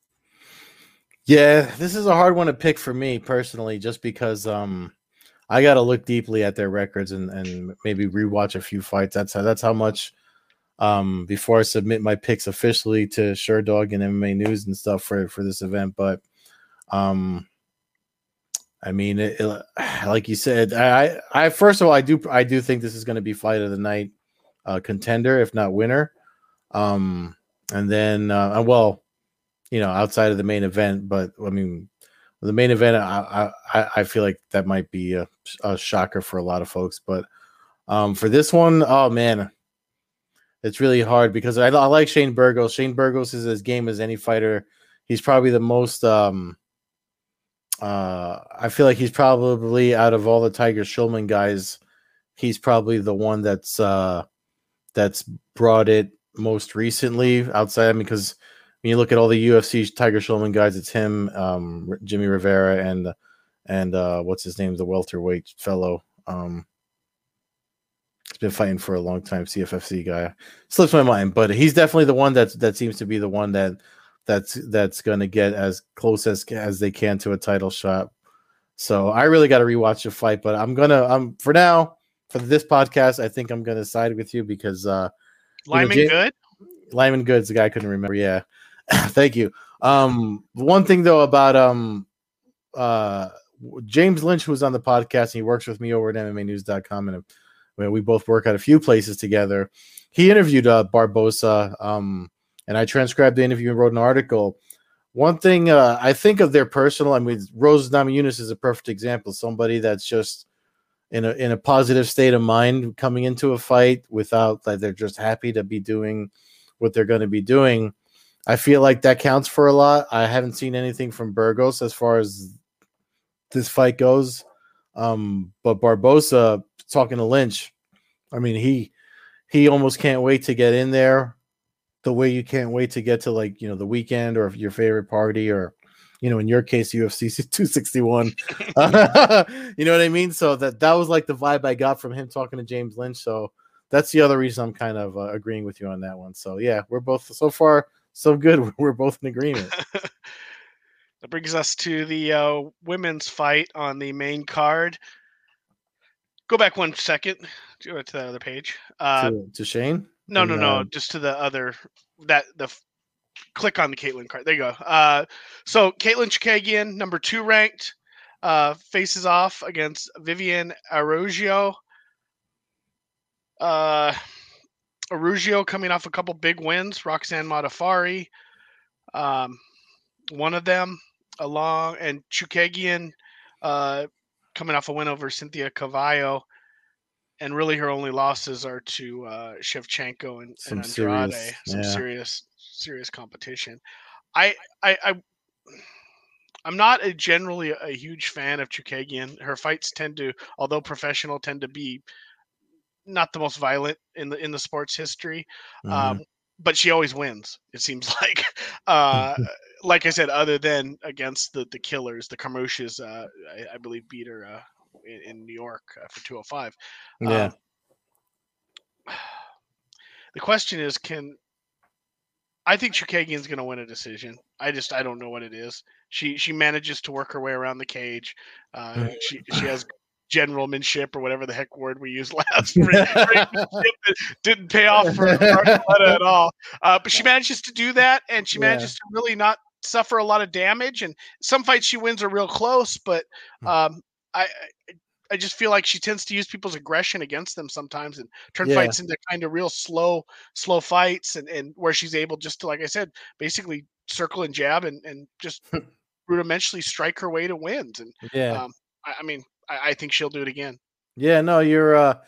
Yeah, this is a hard one to pick for me personally, just because um, I got to look deeply at their records and, and maybe rewatch a few fights. That's how that's how much um, before I submit my picks officially to Sherdog and M M A News and stuff for for this event. But um, I mean, it, it, like you said, I, I first of all, I do I do think this is going to be fight of the night uh, contender, if not winner. Um, and then, uh, well, you know, outside of the main event, but I mean, the main event, I I, I feel like that might be a, a shocker for a lot of folks. But um, for this one, oh man, it's really hard because I, I like Shane Burgos. Shane Burgos is as game as any fighter. He's probably the most. Um, uh, I feel like he's probably out of all the Tiger Schulman guys, he's probably the one that's uh, that's brought it most recently outside. I mean, because when you look at all the U F C Tiger Schulman guys, it's him, um, Jimmy Rivera, and and uh, what's his name, the welterweight fellow. Um, he's been fighting for a long time, C F F C guy. Slips my mind, but he's definitely the one that's that seems to be the one that that's that's going to get as close as as they can to a title shot. So I really got to rewatch the fight, but I'm gonna I'm for now for this podcast. I think I'm gonna side with you because uh, Lyman you know, Jay, Good. Lyman Good's the guy I couldn't remember. Yeah. Thank you. Um, one thing though about um, uh, James Lynch, who was on the podcast, and he works with me over at M M A news dot com, and uh, we both work at a few places together. He interviewed uh, Barbosa, um, and I transcribed the interview and wrote an article. One thing uh, I think of their personal, I mean, Rose Namajunas is a perfect example. Somebody that's just in a in a positive state of mind coming into a fight without like they're just happy to be doing what they're going to be doing. I feel like that counts for a lot. I haven't seen anything from Burgos as far as this fight goes. Um, but Barbosa, talking to Lynch, I mean, he he almost can't wait to get in there the way you can't wait to get to, like, you know, the weekend or your favorite party or, you know, in your case, U F C two sixty-one. uh, you know what I mean? So that, that was like the vibe I got from him talking to James Lynch. So that's the other reason I'm kind of uh, agreeing with you on that one. So yeah, we're both so far so good. We're both in agreement. That brings us to the uh, women's fight on the main card. Go back one second to that other page. Uh, to, to Shane? No, and, no, no. Uh, just to the other that the click on the Caitlin card. There you go. Uh, so Caitlin Chikagian, number two ranked, uh, faces off against Vivian Araujo. Uh, Araujo coming off a couple big wins. Roxanne Modafferi, um, one of them, along, and Chikagian uh, coming off a win over Cynthia Cavallo. And really, her only losses are to uh, Shevchenko and, some and Andrade. serious, Some yeah. serious, serious competition. I, I, I I'm not a generally a huge fan of Chukagian. Her fights tend to, although professional, tend to be not the most violent in the in the sports history. Mhm. Um, but she always wins. It seems like, uh, like I said, other than against the the killers, the Carmouches, uh, I, I believe beat her uh, in, in New York uh, for two oh five. Yeah. Um, the question is, can I think Chukagian's going to win a decision. I just I don't know what it is. She she manages to work her way around the cage. Uh, she she has generalmanship or whatever the heck word we used last. Great, didn't pay off for Archuleta at all. Uh, but she manages to do that, and she Yeah. manages to really not suffer a lot of damage. And some fights she wins are real close, but um, I I just feel like she tends to use people's aggression against them sometimes and turn Yeah. fights into kind of real slow, slow fights, and, and where she's able just to, like I said, basically circle and jab and, and just rudimentally strike her way to wins. And Yeah. um, I, I mean, I, I think she'll do it again. Yeah. No, you're uh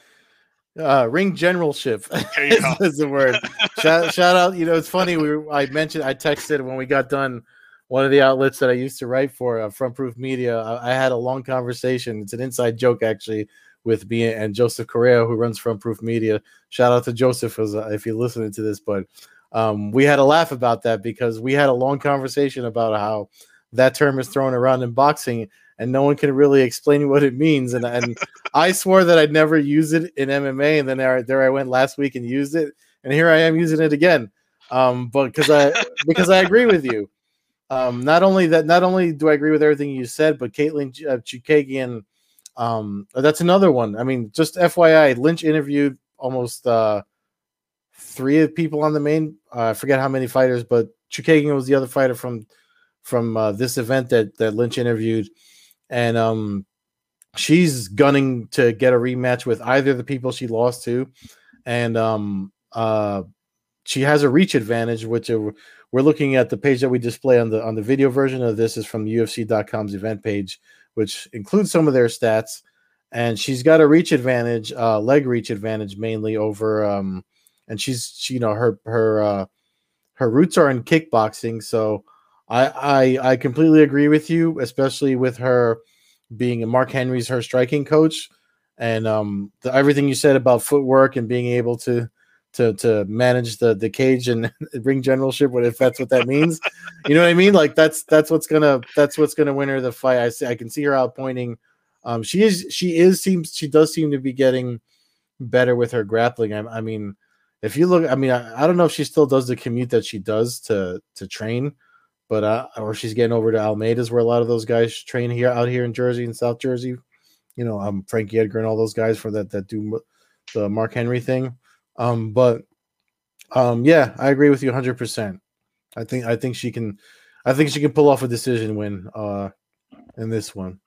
uh ring generalship There you is, go. is the word. shout shout out, you know, it's funny, we were, I mentioned I texted when we got done one of the outlets that I used to write for, uh, Front Proof Media. I, I had a long conversation. It's an inside joke actually with me and Joseph Correa, who runs Front Proof Media. Shout out to Joseph as, uh, if you're listening to this. But um, we had a laugh about that because we had a long conversation about how that term is thrown around in boxing and no one can really explain what it means. And and I swore that I'd never use it in M M A, and then there, there I went last week and used it, and here I am using it again. Um, but because I because I agree with you. Um, not only that, not only do I agree with everything you said, but Caitlin uh, Chukagian, um, that's another one. I mean, just F Y I, Lynch interviewed almost uh, three people on the main. Uh, I forget how many fighters, but Chukagian was the other fighter from from uh, this event that that Lynch interviewed, and um, she's gunning to get a rematch with either of the people she lost to, and um, uh, she has a reach advantage, which uh, we're looking at the page that we display on the on the video version of this is from U F C dot com's event page, which includes some of their stats. And she's got a reach advantage, uh, leg reach advantage mainly over, um, and she's she, you know her her uh, her roots are in kickboxing, so I, I I completely agree with you, especially with her being Mark Henry's her striking coach, and um, the, everything you said about footwork and being able to to to manage the the cage and ring generalship, what if that's what that means, you know what I mean? Like that's that's what's gonna that's what's gonna win her the fight. I see, I can see her outpointing. Um, she is she is seems she does seem to be getting better with her grappling. I, I mean, if you look, I mean, I, I don't know if she still does the commute that she does to to train, but uh, or she's getting over to Almeida's where a lot of those guys train here out here in Jersey and South Jersey. You know, um, Frankie Edgar and all those guys for that that do the Mark Henry thing. Um, but um, yeah, I agree with you one hundred percent. I think I think she can, I think she can pull off a decision win uh, in this one.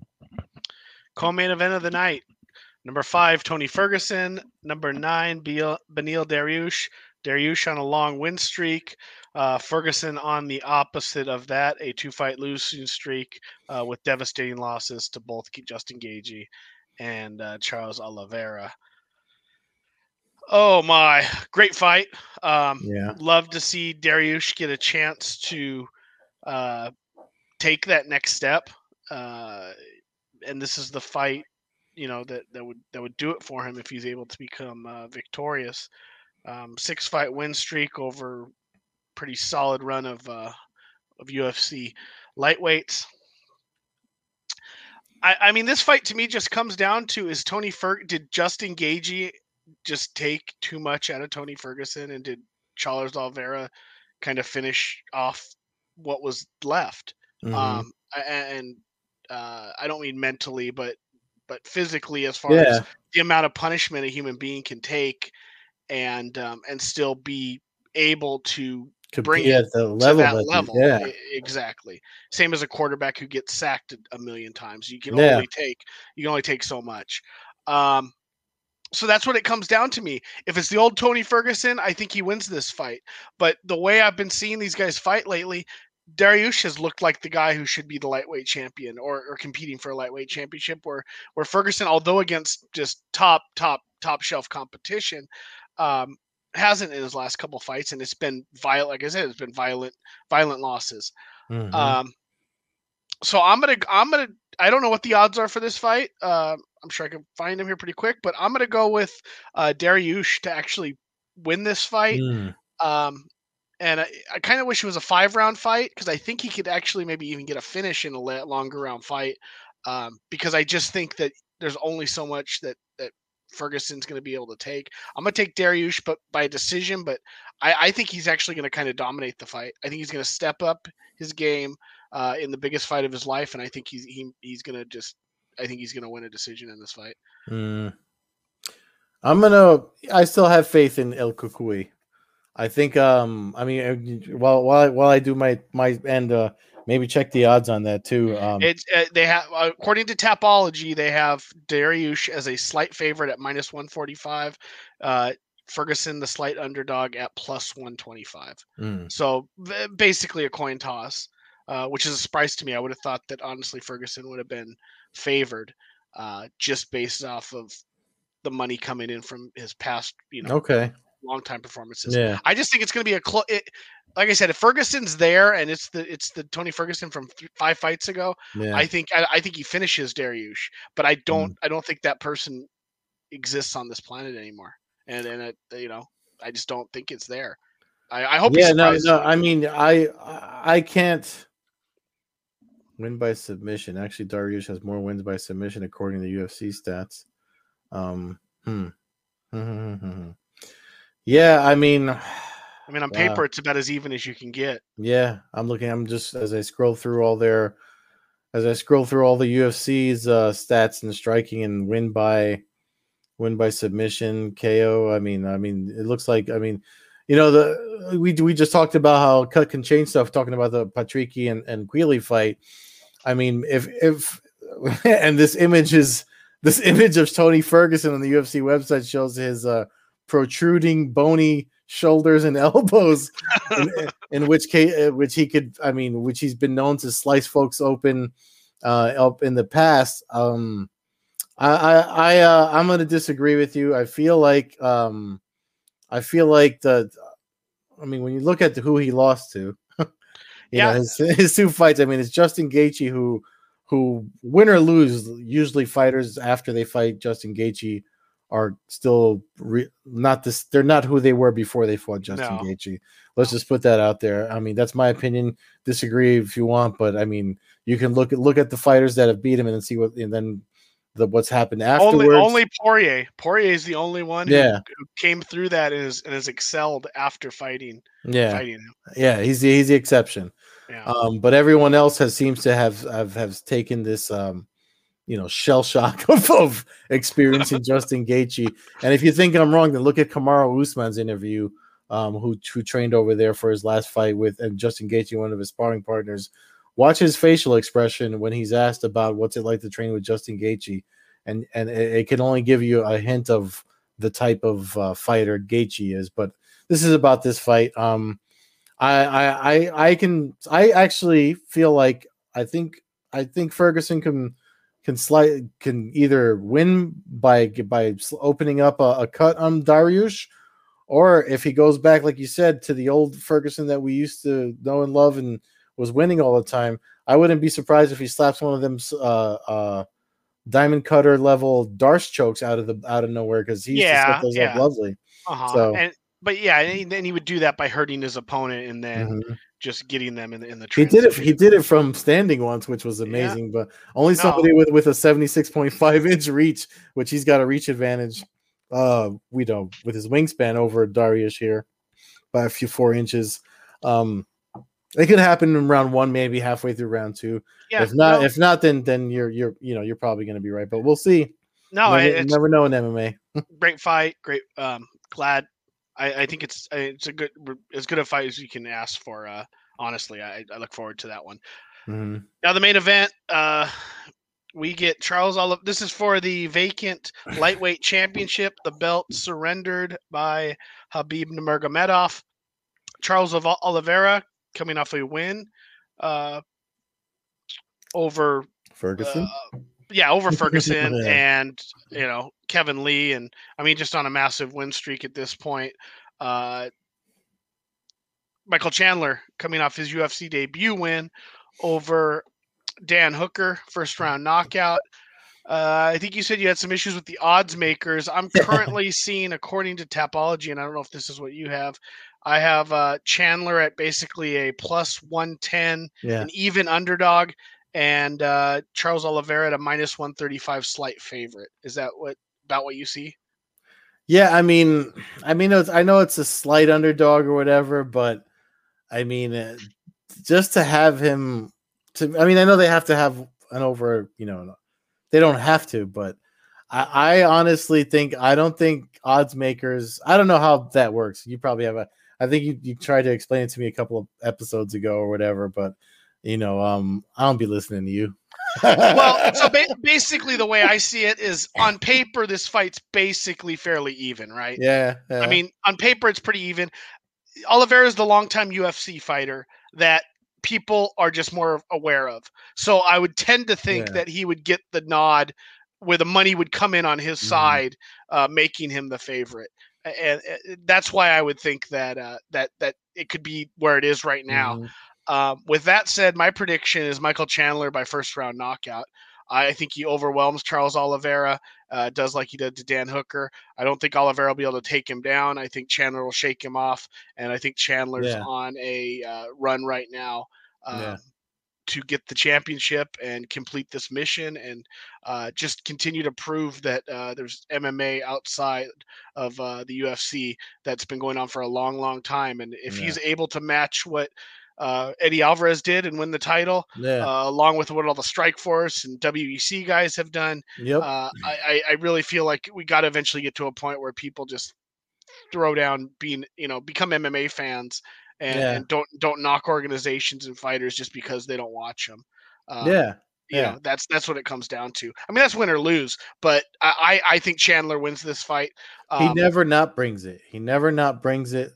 Co-main event of the night. Number five, Tony Ferguson. Number nine, Beneil Dariush. Dariush on a long win streak. Uh, Ferguson on the opposite of that, a two-fight losing streak uh, with devastating losses to both Justin Gaethje and uh, Charles Oliveira. Oh my, great fight. Um, Yeah. Love to see Dariush get a chance to uh, take that next step. Uh, and this is the fight, you know, that, that would that would do it for him if he's able to become uh, victorious. Um, six fight win streak over pretty solid run of uh, of U F C lightweights. I, I mean, this fight to me just comes down to is Tony Fer did Justin Gaethje just take too much out of Tony Ferguson, and did Charles Oliveira kind of finish off what was left? Mm-hmm. Um, and uh, I don't mean mentally, but but physically, as far Yeah. as the amount of punishment a human being can take, and um, and still be able to bring Compete it at the to level that that they- level. yeah. E- exactly. Same as a quarterback who gets sacked a- a million times. You can Yeah. only take you can only take so much. Um, so that's what it comes down to me. If it's the old Tony Ferguson, I think he wins this fight. But the way I've been seeing these guys fight lately, Dariush has looked like the guy who should be the lightweight champion, or, or competing for a lightweight championship, where where Ferguson, although against just top, top, top shelf competition, um, hasn't in his last couple fights, and it's been violent. Like I said, it's been violent, violent losses. Mm-hmm. Um, so I'm gonna, I'm gonna, I don't know what the odds are for this fight. Uh, I'm sure I can find them here pretty quick, but I'm gonna go with uh, Dariush to actually win this fight. Mm. Um, and I, I kind of wish it was a five round fight because I think he could actually maybe even get a finish in a longer round fight. Um, because I just think that there's only so much that that Ferguson's going to be able to take. I'm going to take Dariush, but by decision. But I, I think he's actually going to kind of dominate the fight. I think he's going to step up his game uh, in the biggest fight of his life, and I think he's he, he's going to just. I think he's going to win a decision in this fight. Mm. I'm gonna. I still have faith in El Cucuy. I think. Um. I mean, while while I, while I do my my end, uh, maybe check the odds on that too. Um. It's uh, they have according to Tapology, they have Dariush as a slight favorite at minus one forty-five. Uh, Ferguson, the slight underdog, at plus one twenty-five. Mm. So basically a coin toss, uh, which is a surprise to me. I would have thought that honestly Ferguson would have been favored uh, just based off of the money coming in from his past, you know, Okay. long time performances. Yeah. I just think it's going to be a close. Like I said, if Ferguson's there and it's the it's the Tony Ferguson from th- five fights ago, Yeah. I think I, I think he finishes Dariush, but I don't Mm. I don't think that person exists on this planet anymore. And and it, you know, I just don't think it's there. I, I hope. Yeah. No. No. I mean, I I can't win by submission. Actually, Dariush has more wins by submission according to U F C stats. Um. Hmm. Yeah. I mean. I mean, on paper, it's about as even as you can get. Yeah, I'm looking. I'm just as I scroll through all their, as I scroll through all the U F C's uh, stats and striking and win by, win by submission, K O. I mean, I mean, it looks like. I mean, you know, the we we just talked about how cut can change stuff. Talking about the Patricky and and Queally fight. I mean, if if and this image is this image of Tony Ferguson on the U F C website shows his uh, protruding bony shoulders and elbows, in, in which case, which he could, I mean, which he's been known to slice folks open, uh, up in the past. Um, I, I, I, uh, I'm going to disagree with you. I feel like, um, I feel like the, I mean, when you look at the, who he lost to, you Yeah. know, his his two fights. I mean, it's Justin Gaethje who, who win or lose. Usually, fighters after they fight Justin Gaethje are still re- not this. They're not who they were before they fought Justin No. Gaethje. Let's just put that out there. I mean, that's my opinion. Disagree if you want, but I mean, you can look at look at the fighters that have beat him and then see what, and then the what's happened afterwards. Only, only Poirier. Poirier is the only one yeah. who, who came through that and is and has excelled after fighting. Yeah, fighting him. Yeah, he's the, he's the exception. Yeah. Um, but everyone else has seems to have have, have taken this. Um, you know, shell shock of, of experiencing Justin Gaethje. And if you think I'm wrong, then look at Kamaru Usman's interview, um, who, who trained over there for his last fight with and Justin Gaethje, one of his sparring partners. Watch his facial expression when he's asked about what's it like to train with Justin Gaethje. And, and it, it can only give you a hint of the type of uh, fighter Gaethje is. But this is about this fight. Um, I, I, I, I can, I actually feel like, I think, I think Ferguson can, can slide can either win by by opening up a, a cut on Dariush, or if he goes back, like you said, to the old Ferguson that we used to know and love and was winning all the time, I wouldn't be surprised if he slaps one of them uh, uh, diamond cutter level Darce chokes out of the out of nowhere because he used yeah, to set those yeah. up lovely. Uh-huh. So, and but yeah, and then he would do that by hurting his opponent and then mm-hmm. just getting them in the in the he did it he did it from standing once, which was amazing, yeah. But only no. somebody with with a seventy-six point five inch reach, which he's got a reach advantage uh we don't with his wingspan over Dariush here by a few four inches. Um it could happen in round one, maybe halfway through round two. Yeah, if not, no. if not, then then you're you're you know you're probably gonna be right, but we'll see. No, never, it's never know in M M A. Great fight, great um glad I, I think it's it's a good as good a fight as you can ask for. Uh, honestly, I, I look forward to that one. Mm-hmm. Now the main event, uh, we get Charles Oliveira. This is for the vacant lightweight championship. The belt surrendered by Khabib Nurmagomedov. Charles Oliveira coming off a win uh, over Ferguson. Uh, yeah, over Ferguson yeah. and you know Kevin Lee, and I mean just on a massive win streak at this point. Uh, Michael Chandler coming off his U F C debut win over Dan Hooker, first round knockout. Uh, I think you said you had some issues with the odds makers. I'm currently seeing, according to Tapology, and I don't know if this is what you have, I have uh, Chandler at basically a plus one ten, Yeah. an even underdog, and uh, Charles Oliveira at a minus one thirty-five slight favorite. Is that what about what you see? Yeah, I mean, I mean, it's, I know it's a slight underdog or whatever, but I mean, uh, just to have him, to I mean, I know they have to have an over, you know, they don't have to, but I, I honestly think I don't think odds makers. I don't know how that works. You probably have a. I think you, you tried to explain it to me a couple of episodes ago or whatever, but you know, um, I don't be listening to you. Well, so ba- basically, the way I see it is on paper, this fight's basically fairly even, right? Yeah, I yeah, mean, on paper, it's pretty even. Oliveira is the longtime U F C fighter that people are just more aware of. So I would tend to think yeah. that he would get the nod where the money would come in on his Mhm, side, uh, making him the favorite. And uh, that's why I would think that uh, that that it could be where it is right now. mhm. Um, with that said, my prediction is Michael Chandler by first round knockout. I think he overwhelms Charles Oliveira, uh, does like he did to Dan Hooker. I don't think Oliveira will be able to take him down. I think Chandler will shake him off, and I think Chandler's Yeah, on a uh, run right now yeah, um, to get the championship and complete this mission, and uh, just continue to prove that uh, there's M M A outside of uh, the U F C that's been going on for a long, long time. And if yeah, he's able to match what uh, Eddie Alvarez did and win the title, yeah. uh, along with what all the Strike Force and W E C guys have done, Yep. uh, I, I I really feel like we got to eventually get to a point where people just throw down being, you know, become M M A fans and Yeah, and don't don't knock organizations and fighters just because they don't watch them. Um, yeah, you yeah. know, that's that's what it comes down to. I mean, that's win or lose, but I I I think Chandler wins this fight. He Um, never not brings it. He never not brings it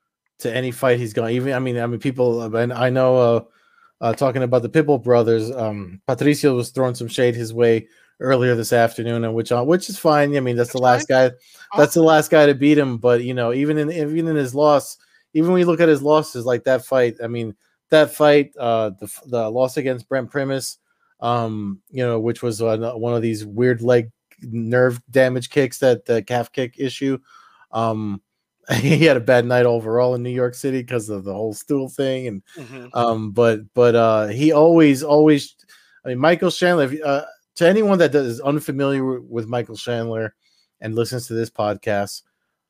to any fight he's going. Even I mean, I mean, people. And I know, uh, uh, talking about the Pitbull brothers, um, Patricio was throwing some shade his way earlier this afternoon, and which uh, which is fine. I mean, that's the that's fine. last guy. Uh, That's the last guy to beat him. But you know, even in even in his loss, even when you look at his losses, like that fight. I mean, that fight, uh, the the loss against Brent Primus, um, you know, which was uh, one of these weird leg nerve damage kicks, that the calf kick issue. Um, he had a bad night overall in New York City because of the whole stool thing, and mm-hmm. um, but but uh, he always always, I mean, Michael Chandler. If, uh, to anyone that is unfamiliar with Michael Chandler and listens to this podcast,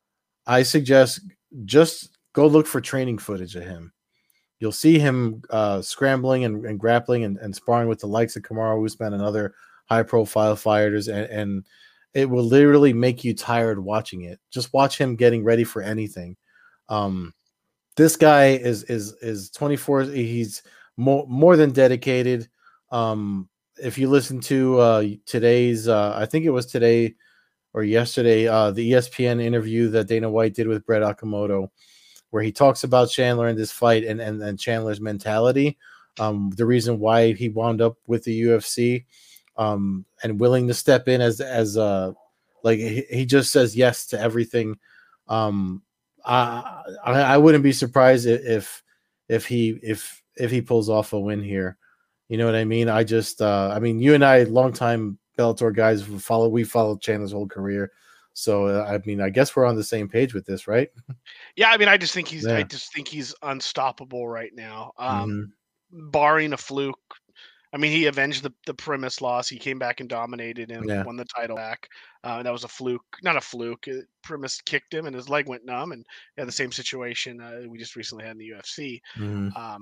I suggest just go look for training footage of him. You'll see him uh, scrambling and, and grappling and, and sparring with the likes of Kamaru Usman and other high-profile fighters, and, and it will literally make you tired watching it. Just watch him getting ready for anything. Um, this guy is is is twenty-four. He's more more than dedicated. Um, if you listen to uh, today's, uh, I think it was today or yesterday, uh, the E S P N interview that Dana White did with Brett Okamoto, where he talks about Chandler in this fight and and, and Chandler's mentality, um, the reason why he wound up with the U F C, um, and willing to step in as as uh like he, he just says yes to everything. Um, I, I I wouldn't be surprised if if he if if he pulls off a win here. You know what I mean? I just uh, I mean, you and I, longtime Bellator guys, follow we followed Chandler's whole career. So uh, I mean, I guess we're on the same page with this, right? Yeah, I mean, I just think he's I Yeah. just think he's unstoppable right now. Um, Hmm. barring a fluke. I mean, he avenged the the Primus loss. He came back and dominated and Yeah. won the title back. Uh, that was a fluke, not a fluke. Uh, Primus kicked him and his leg went numb, and yeah, the same situation uh, we just recently had in the U F C. Hmm. Um,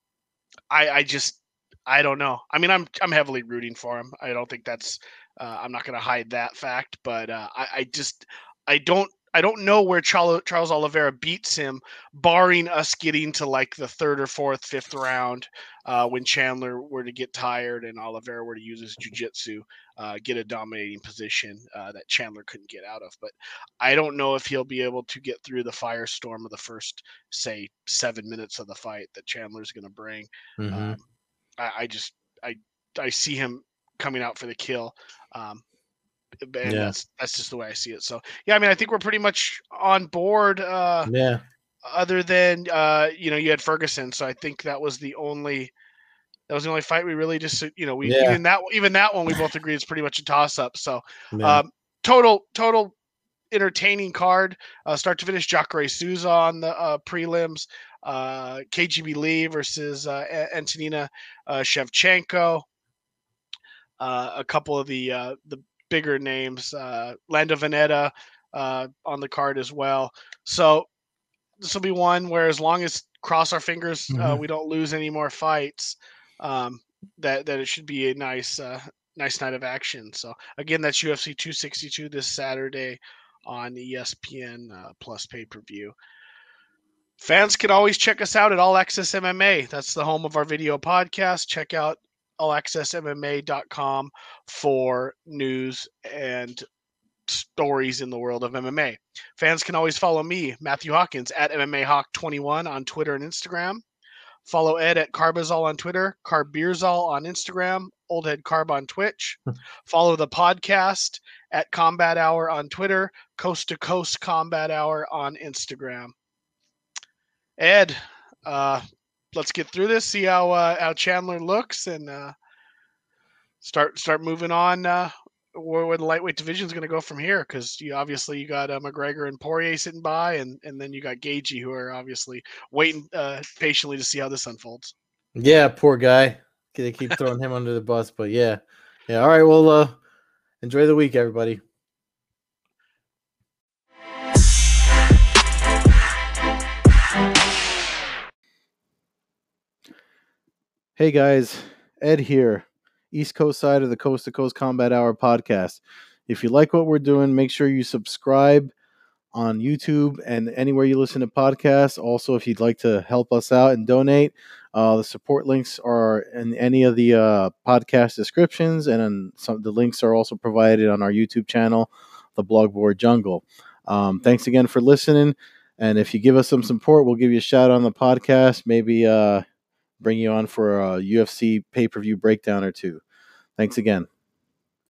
I I just I don't know. I mean, I'm I'm heavily rooting for him. I don't think that's uh, I'm not going to hide that fact, but uh, I I just I don't I don't know where Charles Charles Oliveira beats him, barring us getting to like the third or fourth, fifth round, uh, when Chandler were to get tired and Oliveira were to use his jujitsu, uh, get a dominating position uh, that Chandler couldn't get out of. But I don't know if he'll be able to get through the firestorm of the first, say, seven minutes of the fight that Chandler's going to bring. Hmm. Um, I, I just I I see him coming out for the kill. Um, and Yeah. that's that's just the way I see it. So yeah, I mean, I think we're pretty much on board. Uh, Yeah. other than uh, you know, you had Ferguson, so I think that was the only that was the only fight we really just you know we Yeah. even that even that one we both agreed is pretty much a toss up. So Yeah. um, total total entertaining card, uh, start to finish. Jacare Souza on the uh, prelims, uh, K G B Lee versus uh, A- Antonina uh, Shevchenko. Uh, a couple of the uh, the bigger names, uh, Lando Veneta uh, on the card as well. So this will be one where, as long as cross our fingers, uh, Mhm. we don't lose any more fights. Um, that that it should be a nice uh, nice night of action. So again, that's U F C two sixty-two this Saturday on E S P N uh, Plus pay per view. Fans can always check us out at All Access M M A. That's the home of our video podcast. Check out all access m m a dot com for news and stories in the world of M M A. Fans can always follow me, Matthew Hawkins, at M M A Hawk twenty-one on Twitter and Instagram. Follow Ed at Carbazol on Twitter, Carbeerzol on Instagram, Old Head Carb on Twitch. Follow the podcast at Combat Hour on Twitter, Coast to Coast Combat Hour on Instagram. Ed, uh, let's get through this, see how uh, how Chandler looks, and uh, start start moving on uh, where, where the lightweight division is going to go from here. Because you obviously you got uh, McGregor and Poirier sitting by, and and then you got Gaethje, who are obviously waiting uh, patiently to see how this unfolds. Yeah, poor guy. They keep throwing him under the bus, but yeah, yeah. All right, well, uh, enjoy the week, everybody. Hey guys, Ed here, East Coast side of the Coast to Coast Combat Hour podcast. If you like what we're doing, make sure you subscribe on YouTube and anywhere you listen to podcasts. Also, if you'd like to help us out and donate, uh, the support links are in any of the uh, podcast descriptions, and some the links are also provided on our YouTube channel, The Blogboard Jungle. Um, thanks again for listening, and if you give us some support, we'll give you a shout on the podcast. Maybe uh, bring you on for a U F C pay-per-view breakdown or two. Thanks again.